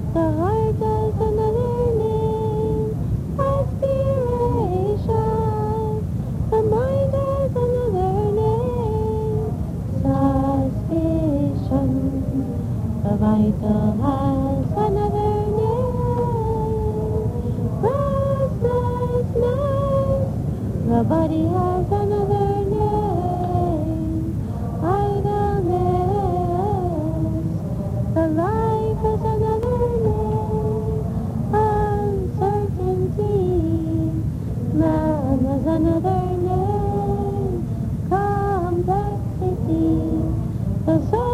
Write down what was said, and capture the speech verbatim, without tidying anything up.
The heart has another name, aspiration. The mind has another name, suspicion. The vital has another name, restlessness. The body has another name, idleness. The life has another name, uncertainty. Man has another name, complexity. The soul